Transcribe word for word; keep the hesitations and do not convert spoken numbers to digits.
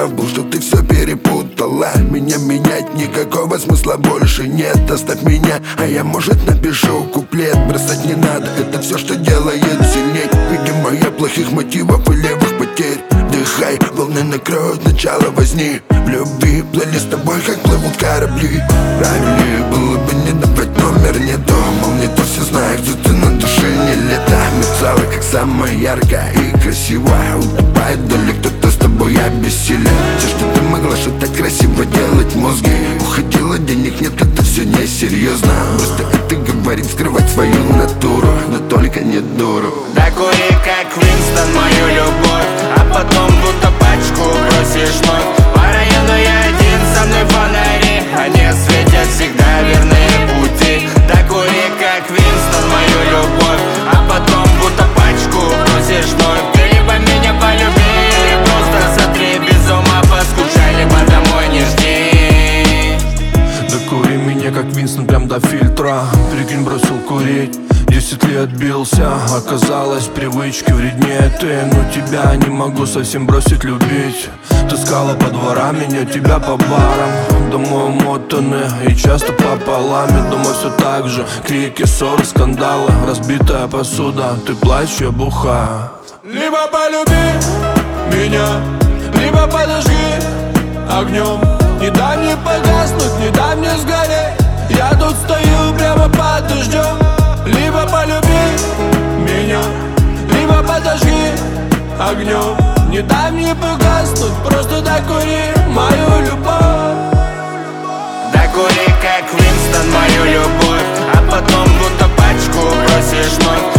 забыл, что ты все перепутала. Меня менять никакого смысла больше нет. Оставь меня, а я, может, напишу куплет. Бросать не надо, это все, что делает сильней. Видимо, я плохих мотивов и левых потерь. Вдыхай, волны накроют начало возни. В любви плыли с тобой, как плывут корабли. Правильнее было бы не давать номер, не думал, не то все знаю, где ты на душе не лета. Мерцала, как самая яркая и красивая. Утопает вдали кто-то с тобой обессилен. Все, что ты могла, что так красиво делать мозги. Уходила, денег нет, это все несерьезно. Просто это говорит скрывать свою натуру, но только не дуру. Докури, как Винстон, мою любовь, а потом будто пачку бросишь вновь. По району я один, со мной фонари, они светят всегда верные пути. Докури, как Винстон, мою любовь, а потом будто пачку бросишь вновь. Ты либо меня полюби, или просто сотри без ума, поскучай, либо домой не жди. Докури меня, как Винстон, прям до фильтра. Прикинь, бросил курить, десять лет бился. Оказалось, привычки вреднее ты. Но тебя не могу совсем бросить любить. Таскала по дворам меня, тебя по барам. Домой умотаны и часто пополам. Дома все так же, крики, ссоры, скандалы. Разбитая посуда, ты плачешь, я бухаю. Либо полюби меня, либо подожги огнем. Не дай мне погаснуть, не дай мне сгореть. Я тут стою прямо под дождем. Либо полюби меня, либо подожги огнем. Не дай мне погаснуть, просто докури мою любовь. Докури, как Винстон, мою любовь, а потом будто пачку бросишь вновь.